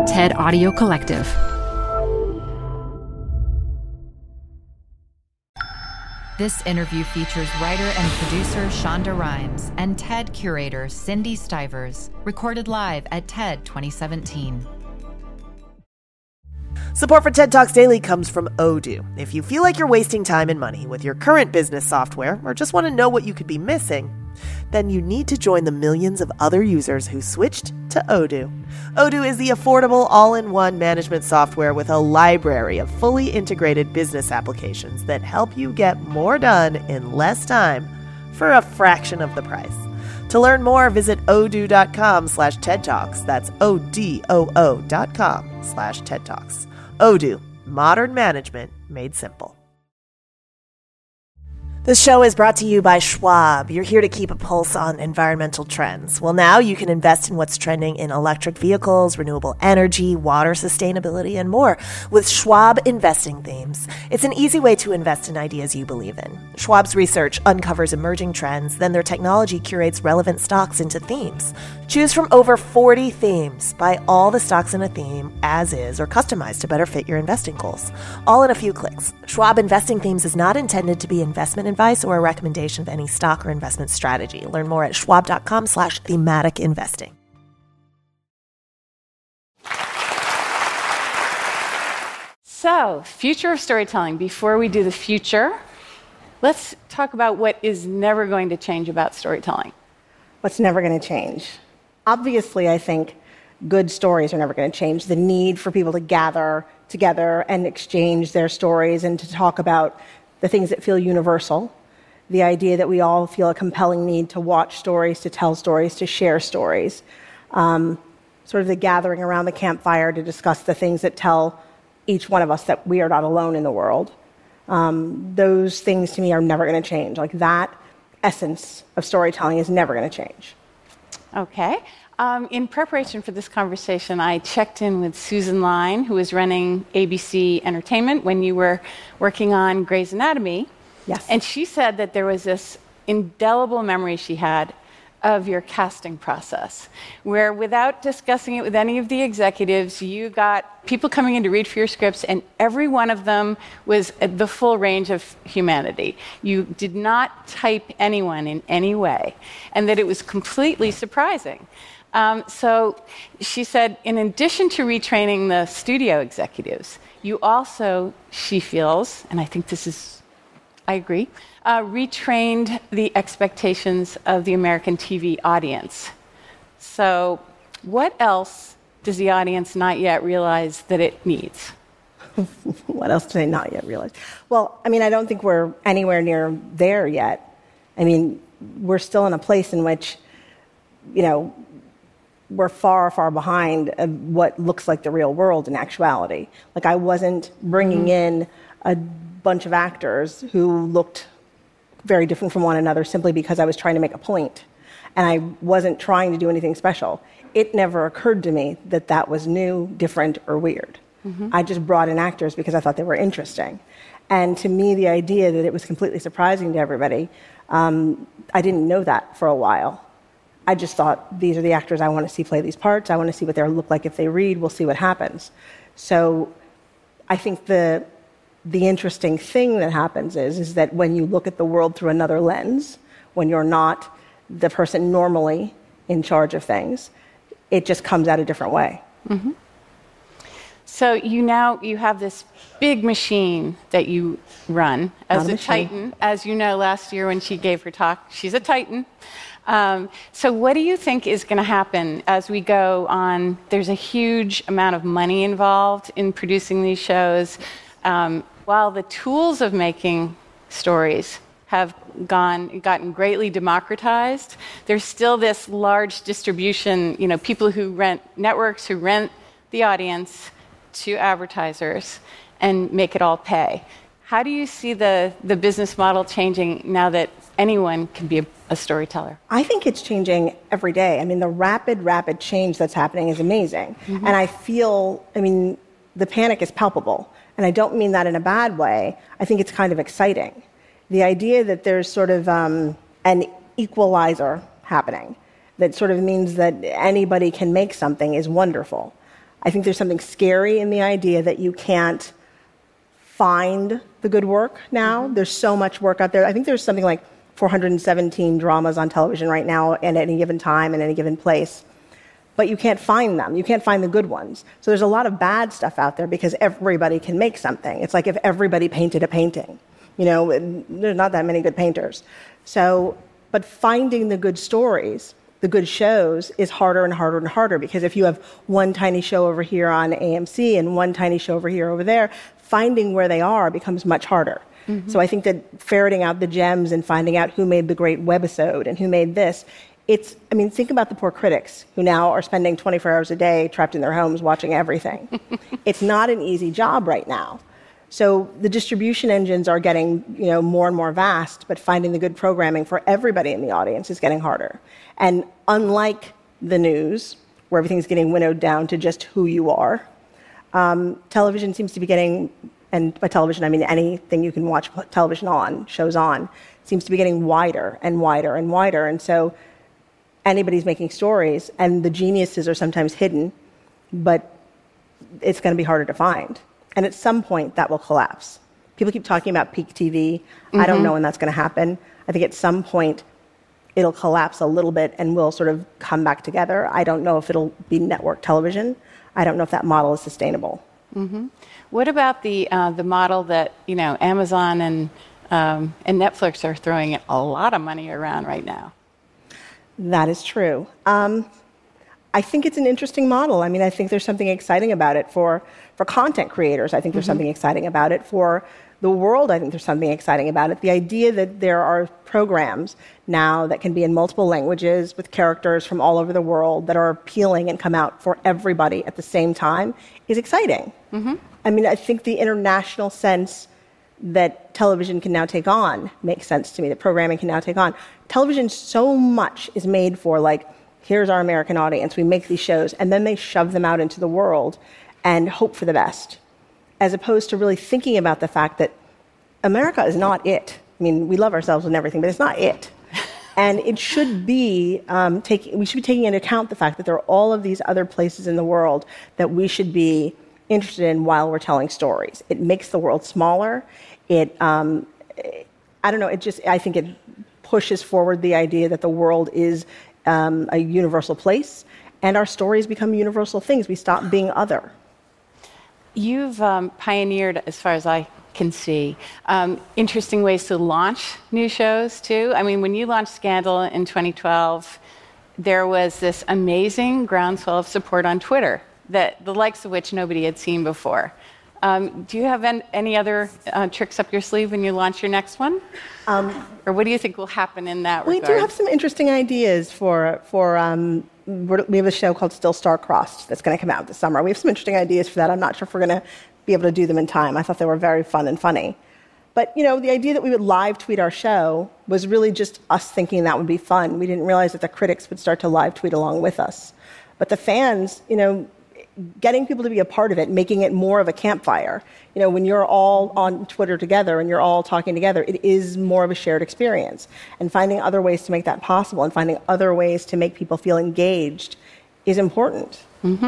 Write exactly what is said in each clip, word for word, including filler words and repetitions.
TED Audio Collective. This interview features writer and producer Shonda Rhimes and TED curator Cindy Stivers, recorded live at TED twenty seventeen. Support for TED Talks Daily comes from Odoo. If you feel like you're wasting time and money with your current business software or just want to know what you could be missing, then you need to join the millions of other users who switched to Odoo. Odoo is the affordable all-in-one management software with a library of fully integrated business applications that help you get more done in less time for a fraction of the price. To learn more, visit odoo.com slash TED Talks. That's O-D-O-O dot com slash TED Talks. Odoo, modern management made simple. This show is brought to you by Schwab. You're here to keep a pulse on environmental trends. Well, now you can invest in what's trending in electric vehicles, renewable energy, water sustainability, and more with Schwab Investing Themes. It's an easy way to invest in ideas you believe in. Schwab's research uncovers emerging trends, then their technology curates relevant stocks into themes. Choose from over forty themes. Buy all the stocks in a theme as is or customized to better fit your investing goals. All in a few clicks. Schwab Investing Themes is not intended to be investment advice or a recommendation of any stock or investment strategy. Learn more at schwab.com slash thematic investing. So, future of storytelling. Before we do the future, let's talk about what is never going to change about storytelling. What's never going to change? Obviously, I think good stories are never going to change. The need for people to gather together and exchange their stories and to talk about the things that feel universal. The idea that we all feel a compelling need to watch stories, to tell stories, to share stories. Um, sort of the gathering around the campfire to discuss the things that tell each one of us that we are not alone in the world. Um, those things to me are never going to change. Like that essence of storytelling is never going to change. Okay. Um, in preparation for this conversation, I checked in with Susan Lyne, who was running A B C Entertainment when you were working on Grey's Anatomy. Yes. And she said that there was this indelible memory she had of your casting process, where without discussing it with any of the executives, you got people coming in to read for your scripts, and every one of them was at the full range of humanity. You did not type anyone in any way, and that it was completely surprising. Um, so she said, in addition to retraining the studio executives, you also, she feels, and I think this is, I agree, uh, retrained the expectations of the American T V audience. So what else does the audience not yet realize that it needs? What else do they not yet realize? Well, I mean, I don't think we're anywhere near there yet. I mean, we're still in a place in which, you know, we're far, far behind of what looks like the real world in actuality. Like, I wasn't bringing mm-hmm. in a bunch of actors who looked very different from one another simply because I was trying to make a point. And I wasn't trying to do anything special. It never occurred to me that that was new, different, or weird. Mm-hmm. I just brought in actors because I thought they were interesting. And to me, the idea that it was completely surprising to everybody, um, I didn't know that for a while. I just thought, these are the actors I want to see play these parts. I want to see what they look like if they read. We'll see what happens. So I think the the interesting thing that happens is, is that when you look at the world through another lens, when you're not the person normally in charge of things, it just comes out a different way. Mm-hmm. So you now you have this big machine that you run as a, a titan. As you know, last year when she gave her talk, she's a titan. Um, so what do you think is going to happen as we go on? There's a huge amount of money involved in producing these shows. Um, while the tools of making stories have gone gotten greatly democratized, there's still this large distribution, you know, people who rent networks who rent the audience to advertisers and make it all pay. How do you see the, the business model changing now that anyone can be a, a storyteller? I think it's changing every day. I mean, the rapid, rapid change that's happening is amazing. Mm-hmm. And I feel, I mean, the panic is palpable. And I don't mean that in a bad way. I think it's kind of exciting. The idea that there's sort of um, an equalizer happening that sort of means that anybody can make something is wonderful. I think there's something scary in the idea that you can't find the good work now. Mm-hmm. There's so much work out there. I think there's something like four hundred seventeen dramas on television right now at any given time in any given place. But you can't find them. You can't find the good ones. So there's a lot of bad stuff out there because everybody can make something. It's like if everybody painted a painting. You know, there's not that many good painters. So, but finding the good stories, the good shows, is harder and harder and harder because if you have one tiny show over here on A M C and one tiny show over here over there, finding where they are becomes much harder. Mm-hmm. So I think that ferreting out the gems and finding out who made the great webisode and who made this, it's, I mean, think about the poor critics who now are spending twenty-four hours a day trapped in their homes watching everything. It's not an easy job right now. So the distribution engines are getting, you know, more and more vast, but finding the good programming for everybody in the audience is getting harder. And unlike the news, where everything's getting winnowed down to just who you are, um, television seems to be getting, and by television I mean anything you can watch television on, shows on, seems to be getting wider and wider and wider. And so anybody's making stories, and the geniuses are sometimes hidden, but it's going to be harder to find. And at some point, that will collapse. People keep talking about peak T V. Mm-hmm. I don't know when that's going to happen. I think at some point, it'll collapse a little bit and we'll sort of come back together. I don't know if it'll be network television. I don't know if that model is sustainable. Mm-hmm. What about the uh, the model that, you know, Amazon and um, and Netflix are throwing a lot of money around right now? That is true. Um, I think it's an interesting model. I mean, I think there's something exciting about it for, for content creators. I think there's mm-hmm. something exciting about it for the world. I think there's something exciting about it. The idea that there are programs now that can be in multiple languages with characters from all over the world that are appealing and come out for everybody at the same time is exciting. Mm-hmm. I mean, I think the international sense that television can now take on makes sense to me, that programming can now take on. Television, so much is made for, like, here's our American audience, we make these shows, and then they shove them out into the world and hope for the best, as opposed to really thinking about the fact that America is not it. I mean, we love ourselves and everything, but it's not it. And it should be, um, taking, we should be taking into account the fact that there are all of these other places in the world that we should be interested in while we're telling stories. It makes the world smaller. It, um, I don't know, it just, I think it pushes forward the idea that the world is um, a universal place, and our stories become universal things. We stop being other. You've um, pioneered, as far as I can see, um, interesting ways to launch new shows, too. I mean, when you launched Scandal in twenty twelve, there was this amazing groundswell of support on Twitter, that the likes of which nobody had seen before. Um, do you have en- any other uh, tricks up your sleeve when you launch your next one? Um, or what do you think will happen in that we regard? We do have some interesting ideas for, for um, we have a show called Still Star-Crossed that's going to come out this summer. We have some interesting ideas for that. I'm not sure if we're going to be able to do them in time. I thought they were very fun and funny. But, you know, the idea that we would live tweet our show was really just us thinking that would be fun. We didn't realize that the critics would start to live tweet along with us. But the fans, you know, getting people to be a part of it, making it more of a campfire. You know, when you're all on Twitter together and you're all talking together, it is more of a shared experience. And finding other ways to make that possible and finding other ways to make people feel engaged is important. Mm-hmm.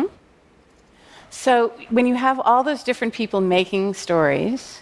So when you have all those different people making stories,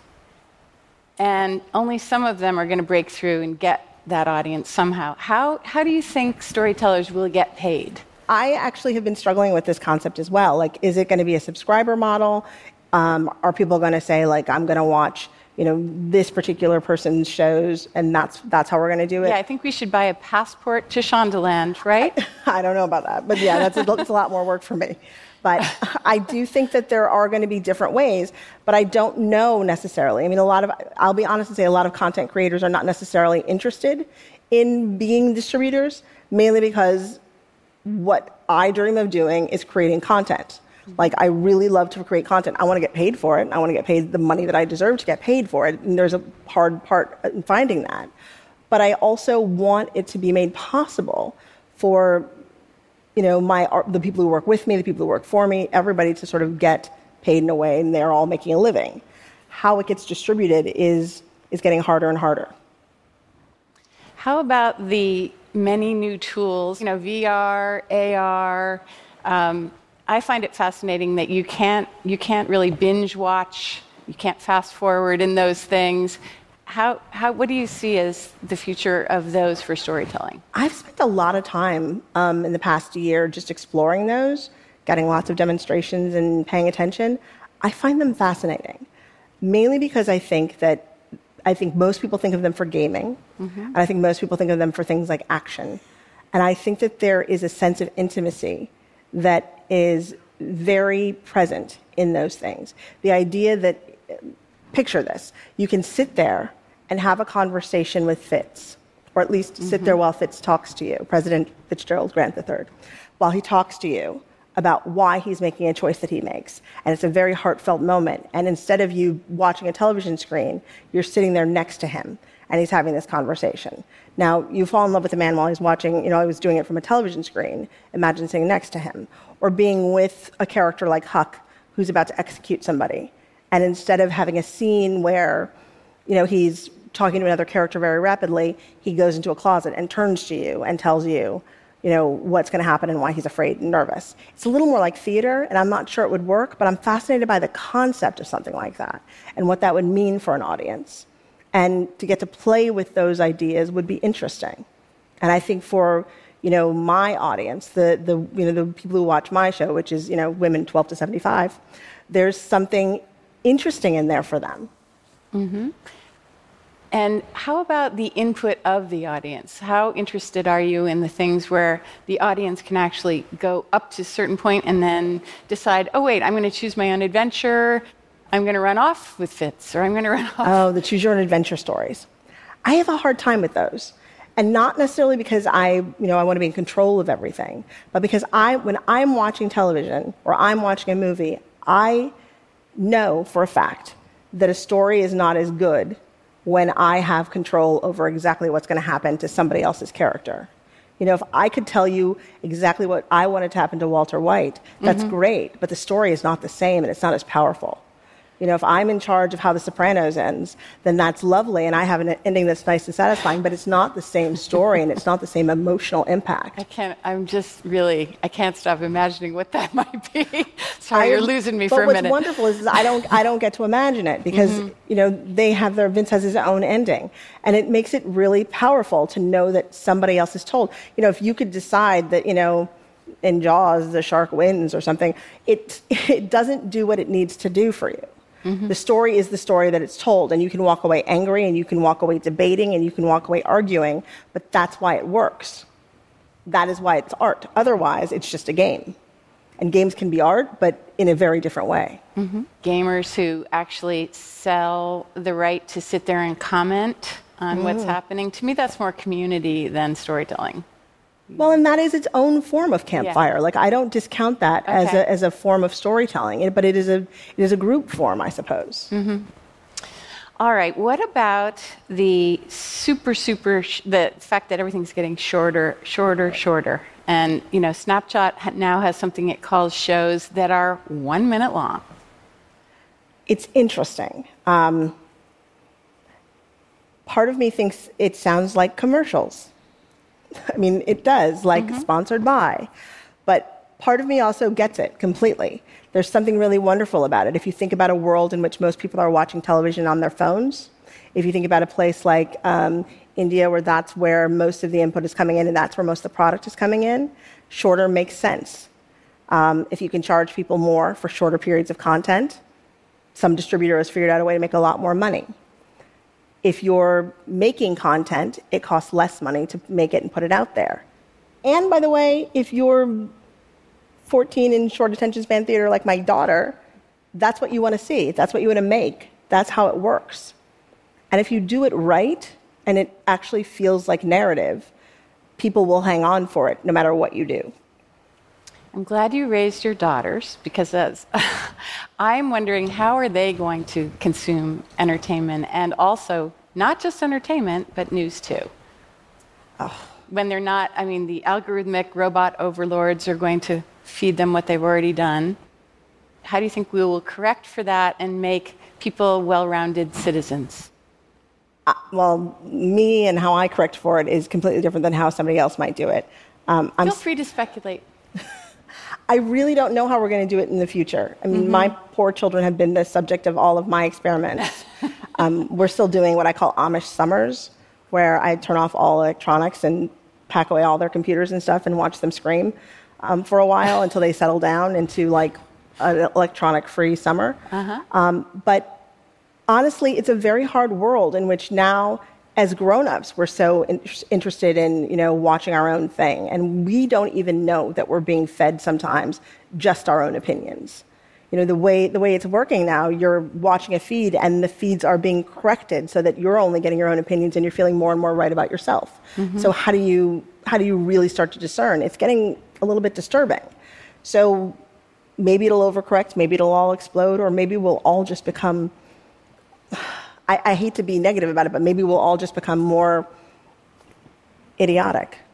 and only some of them are going to break through and get that audience somehow, how, how do you think storytellers will get paid? I actually have been struggling with this concept as well. Like, is it going to be a subscriber model? Um, are people going to say, like, I'm going to watch, you know, this particular person's shows, and that's that's how we're going to do it? Yeah, I think we should buy a passport to Shondaland, right? I, I don't know about that, but yeah, that's a, that's a lot more work for me. But I do think that there are going to be different ways, but I don't know necessarily. I mean, a lot of, I'll be honest and say a lot of content creators are not necessarily interested in being distributors, mainly because what I dream of doing is creating content. Like, I really love to create content. I want to get paid for it. I want to get paid the money that I deserve to get paid for it. And there's a hard part in finding that. But I also want it to be made possible for, you know, my the people who work with me, the people who work for me, everybody to sort of get paid in a way, and they're all making a living. How it gets distributed is is getting harder and harder. How about the many new tools, you know, V R, A R, um, I find it fascinating that you can't, you can't really binge watch, you can't fast forward in those things. How, how, what do you see as the future of those for storytelling? I've spent a lot of time um, in the past year just exploring those, getting lots of demonstrations and paying attention. I find them fascinating, mainly because I think that I think most people think of them for gaming, mm-hmm. and I think most people think of them for things like action. And I think that there is a sense of intimacy that is very present in those things. The idea that, picture this, you can sit there and have a conversation with Fitz, or at least mm-hmm. sit there while Fitz talks to you, President Fitzgerald Grant the third, while he talks to you about why he's making a choice that he makes. And it's a very heartfelt moment. And instead of you watching a television screen, you're sitting there next to him, and he's having this conversation. Now, you fall in love with a man while he's watching, you know, I was doing it from a television screen. Imagine sitting next to him. Or being with a character like Huck, who's about to execute somebody. And instead of having a scene where, you know, he's talking to another character very rapidly, he goes into a closet and turns to you and tells you, you know, what's going to happen and why he's afraid and nervous. It's a little more like theater, and I'm not sure it would work, but I'm fascinated by the concept of something like that and what that would mean for an audience. And to get to play with those ideas would be interesting. And I think for, you know, my audience, the, the, you know, the people who watch my show, which is, you know, women twelve to seventy-five, there's something interesting in there for them. Mm-hmm. And how about the input of the audience? How interested are you in the things where the audience can actually go up to a certain point and then decide, oh, wait, I'm going to choose my own adventure, I'm going to run off with Fitz, or I'm going to run off? Oh, the choose your own adventure stories. I have a hard time with those. And not necessarily because I, you know, I want to be in control of everything, but because I, when I'm watching television or I'm watching a movie, I know for a fact that a story is not as good when I have control over exactly what's going to happen to somebody else's character. You know, if I could tell you exactly what I wanted to happen to Walter White, that's mm-hmm. great, but the story is not the same and it's not as powerful. You know, if I'm in charge of how The Sopranos ends, then that's lovely, and I have an ending that's nice and satisfying, but it's not the same story, and it's not the same emotional impact. I can't, I'm just really, I can't stop imagining what that might be. Sorry, I, you're losing me for a minute. But what's wonderful is I don't, I don't get to imagine it, because, mm-hmm. you know, they have their, Vince has his own ending, and it makes it really powerful to know that somebody else is told. You know, if you could decide that, you know, in Jaws, the shark wins or something, it, it doesn't do what it needs to do for you. Mm-hmm. The story is the story that it's told, and you can walk away angry, and you can walk away debating, and you can walk away arguing, but that's why it works. That is why it's art. Otherwise, it's just a game. And games can be art, but in a very different way. Mm-hmm. Gamers who actually sell the right to sit there and comment on mm. what's happening, to me that's more community than storytelling. Well, and that is its own form of campfire. Yeah. Like, I don't discount that okay. as a as a form of storytelling, but it is a it is a group form, I suppose. Mm-hmm. All right. What about the super super sh- the fact that everything's getting shorter, shorter, shorter, and you know, Snapchat now has something it calls shows that are one minute long. It's interesting. Um, part of me thinks it sounds like commercials. I mean, it does, like mm-hmm. sponsored by. But part of me also gets it completely. There's something really wonderful about it. If you think about a world in which most people are watching television on their phones, if you think about a place like um, India, where that's where most of the input is coming in and that's where most of the product is coming in, shorter makes sense. Um, if you can charge people more for shorter periods of content, some distributor has figured out a way to make a lot more money. If you're making content, it costs less money to make it and put it out there. And by the way, if you're fourteen in short attention span theater like my daughter, that's what you want to see. That's what you want to make. That's how it works. And if you do it right, and it actually feels like narrative, people will hang on for it no matter what you do. I'm glad you raised your daughters, because that's, I'm wondering how are they going to consume entertainment, and also not just entertainment, but news too. Oh. When they're not, I mean, the algorithmic robot overlords are going to feed them what they've already done. How do you think we will correct for that and make people well-rounded citizens? Uh, well, me and how I correct for it is completely different than how somebody else might do it. Um, I'm Feel free to speculate. I really don't know how we're going to do it in the future. I mean, mm-hmm. my poor children have been the subject of all of my experiments. um, we're still doing what I call Amish summers, where I turn off all electronics and pack away all their computers and stuff and watch them scream um, for a while until they settle down into like an electronic-free summer. Uh-huh. Um, but honestly, it's a very hard world in which now, as grown-ups, we're so in- interested in, you know, watching our own thing, and we don't even know that we're being fed sometimes just our own opinions. You know, the way the way it's working now, you're watching a feed, and the feeds are being corrected so that you're only getting your own opinions, and you're feeling more and more right about yourself. Mm-hmm. So how do you how do you really start to discern? It's getting a little bit disturbing. So maybe it'll overcorrect, maybe it'll all explode, or maybe we'll all just become. I, I hate to be negative about it, but maybe we'll all just become more idiotic.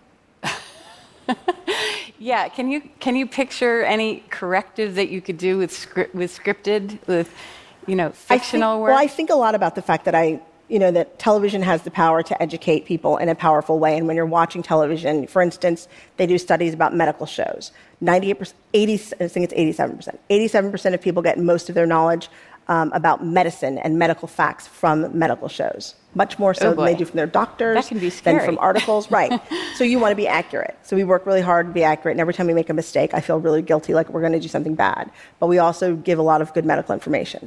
Yeah, can you can you picture any corrective that you could do with script, with scripted, with you know fictional I think, work? Well, I think a lot about the fact that I you know that television has the power to educate people in a powerful way. And when you're watching television, for instance, they do studies about medical shows. ninety-eight percent, eighty, I think it's eighty-seven percent. eighty-seven percent of people get most of their knowledge um, about medicine and medical facts from medical shows. Much more so oh than they do from their doctors, that can be scary. than from articles. Right. So you want to be accurate. So we work really hard to be accurate, and every time we make a mistake, I feel really guilty, like we're going to do something bad. But we also give a lot of good medical information.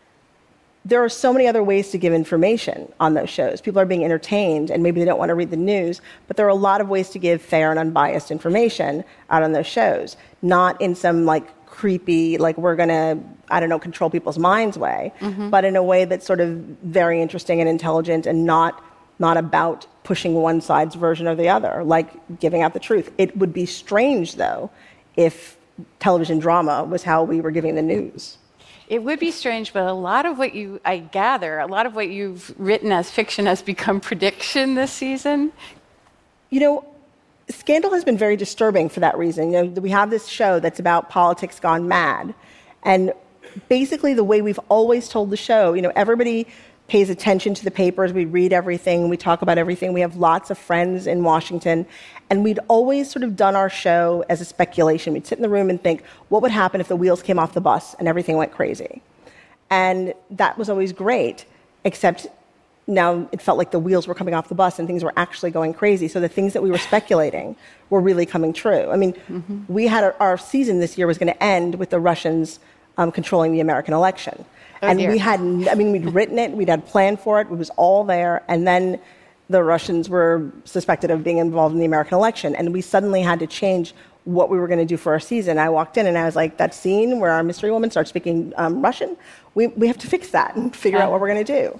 There are so many other ways to give information on those shows. People are being entertained, and maybe they don't want to read the news, but there are a lot of ways to give fair and unbiased information out on those shows, not in some like creepy, like we're going to, I don't know, control people's minds way, mm-hmm. but in a way that's sort of very interesting and intelligent and not not about pushing one side's version or the other, like giving out the truth. It would be strange, though, if television drama was how we were giving the news. It would be strange, but a lot of what you, I gather, a lot of what you've written as fiction has become prediction this season. You know, Scandal has been very disturbing for that reason. You know, we have this show that's about politics gone mad. And basically the way we've always told the show, you know, everybody pays attention to the papers, we read everything, we talk about everything, we have lots of friends in Washington, and we'd always sort of done our show as a speculation. We'd sit in the room and think, what would happen if the wheels came off the bus and everything went crazy? And that was always great, except now it felt like the wheels were coming off the bus and things were actually going crazy. So the things that we were speculating were really coming true. I mean, mm-hmm. we had our, our season this year was going to end with the Russians um, controlling the American election. Oh, and dear. we had, I mean, we'd written it, we'd had planned for it, it was all there. And then the Russians were suspected of being involved in the American election. And we suddenly had to change what we were going to do for our season. I walked in and I was like, that scene where our mystery woman starts speaking um, Russian, we, we have to fix that and figure uh-huh. out what we're going to do.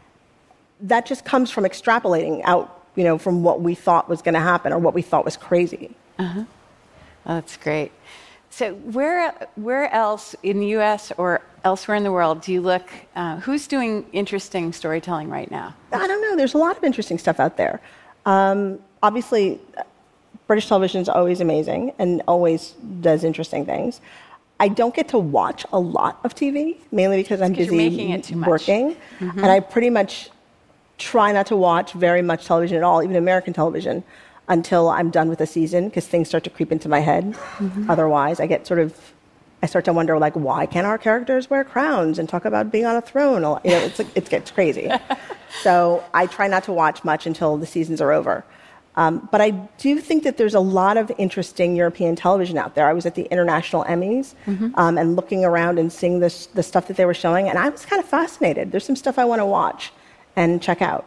That just comes from extrapolating out, you know, from what we thought was going to happen or what we thought was crazy. Uh-huh. Oh, that's great. So where where else in the U S or elsewhere in the world do you look, uh, who's doing interesting storytelling right now? I don't know. There's a lot of interesting stuff out there. Um, obviously, British television is always amazing and always does interesting things. I don't get to watch a lot of T V, mainly because I'm busy you're making it too much. working. Mm-hmm. And I pretty much try not to watch very much television at all, even American television, until I'm done with the season, because things start to creep into my head. Mm-hmm. Otherwise, I get sort of, I start to wonder, like, why can't our characters wear crowns and talk about being on a throne? You know, it's like, it gets crazy. So I try not to watch much until the seasons are over. Um, but I do think that there's a lot of interesting European television out there. I was at the International Emmys mm-hmm. um, and looking around and seeing this, the stuff that they were showing, and I was kind of fascinated. There's some stuff I want to watch and check out.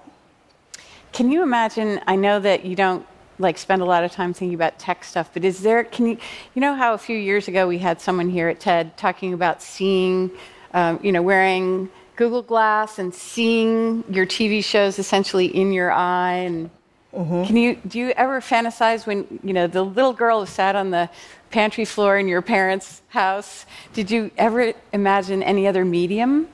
Can you imagine, I know that you don't like spend a lot of time thinking about tech stuff, but is there, can you, you know how a few years ago we had someone here at TED talking about seeing, um, you know, wearing Google Glass and seeing your T V shows essentially in your eye, and mm-hmm. can you, do you ever fantasize when, you know, the little girl who sat on the pantry floor in your parents' house, did you ever imagine any other medium?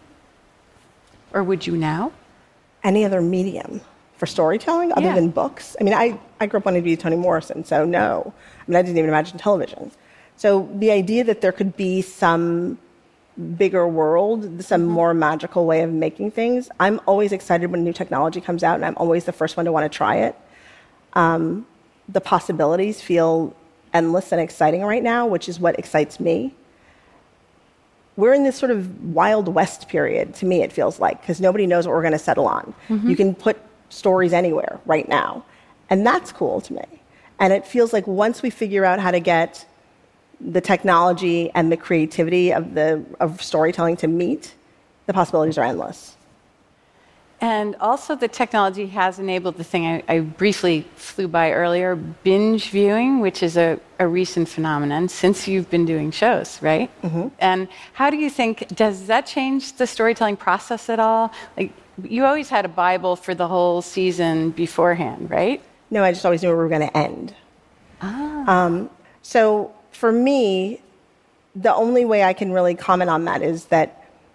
Or would you now? Any other medium for storytelling other yeah. than books? I mean, I, I grew up wanting to be Toni Morrison, so no. I mean, I didn't even imagine television. So the idea that there could be some bigger world, some mm-hmm. more magical way of making things, I'm always excited when new technology comes out, and I'm always the first one to want to try it. Um, the possibilities feel endless and exciting right now, which is what excites me. We're in this sort of Wild West period, to me, it feels like, because nobody knows what we're going to settle on. Mm-hmm. You can put stories anywhere right now, and that's cool to me. And it feels like once we figure out how to get the technology and the creativity of, the, of storytelling to meet, the possibilities are endless. And also the technology has enabled the thing I, I briefly flew by earlier, binge viewing, which is a, a recent phenomenon since you've been doing shows, right? Mm-hmm. And how do you think, does that change the storytelling process at all? Like, you always had a Bible for the whole season beforehand, right? No, I just always knew we were going to end. Ah. Um, so for me, the only way I can really comment on that is that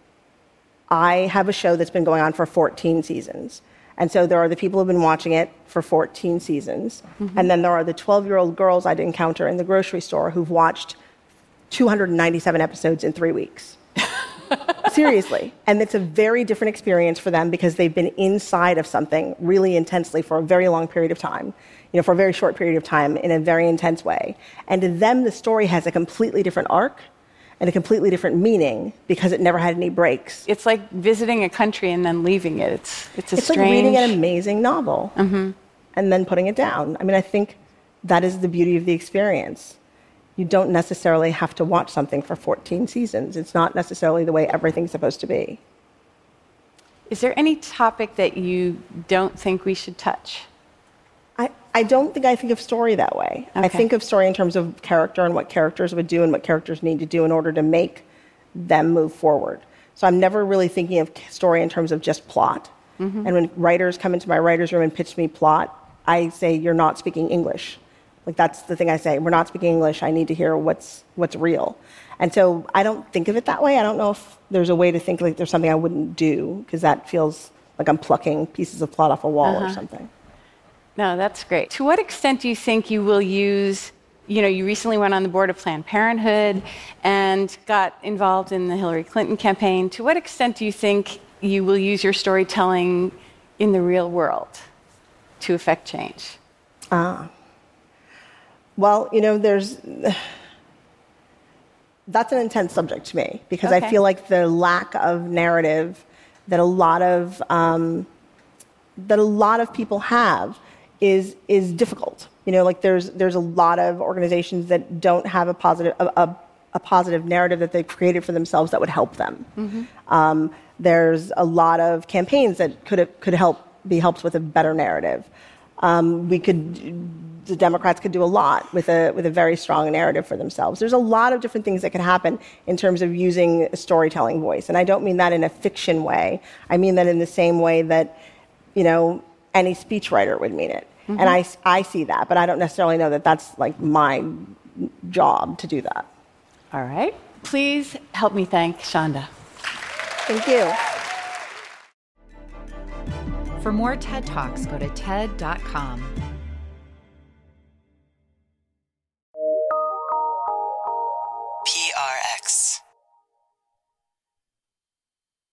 I have a show that's been going on for fourteen seasons. And so there are the people who've been watching it for fourteen seasons. Mm-hmm. And then there are the twelve-year-old girls I'd encounter in the grocery store who've watched two hundred ninety-seven episodes in three weeks. Seriously. And it's a very different experience for them because they've been inside of something really intensely for a very long period of time, you know, for a very short period of time in a very intense way. And to them, the story has a completely different arc and a completely different meaning because it never had any breaks. It's like visiting a country and then leaving it. It's it's a it's strange... like reading an amazing novel mm-hmm. and then putting it down. I mean, I think that is the beauty of the experience. You don't necessarily have to watch something for fourteen seasons. It's not necessarily the way everything's supposed to be. Is there any topic that you don't think we should touch? I, I don't think I think of story that way. Okay. I think of story in terms of character and what characters would do and what characters need to do in order to make them move forward. So I'm never really thinking of story in terms of just plot. Mm-hmm. And when writers come into my writer's room and pitch me plot, I say, you're not speaking English. Like, that's the thing I say. We're not speaking English. I need to hear what's what's real. And so I don't think of it that way. I don't know if there's a way to think like there's something I wouldn't do, because that feels like I'm plucking pieces of plot off a wall uh-huh. or something. No, that's great. To what extent do you think you will use, you know, you recently went on the board of Planned Parenthood and got involved in the Hillary Clinton campaign. To what extent do you think you will use your storytelling in the real world to affect change? Ah. Well, you know, there's... That's an intense subject to me, because okay. I feel like the lack of narrative that a lot of um, that a lot of people have is is difficult. You know, like there's there's a lot of organizations that don't have a positive a, a, a positive narrative that they've created for themselves that would help them. Mm-hmm. Um, there's a lot of campaigns that could could help be helped with a better narrative. Um, we could. The Democrats could do a lot with a with a very strong narrative for themselves. There's a lot of different things that can happen in terms of using a storytelling voice. And I don't mean that in a fiction way. I mean that in the same way that, you know, any speechwriter would mean it. Mm-hmm. And I, I see that, but I don't necessarily know that that's like my job to do that. All right. Please help me thank Shonda. Thank you. For more TED Talks, go to T E D dot com.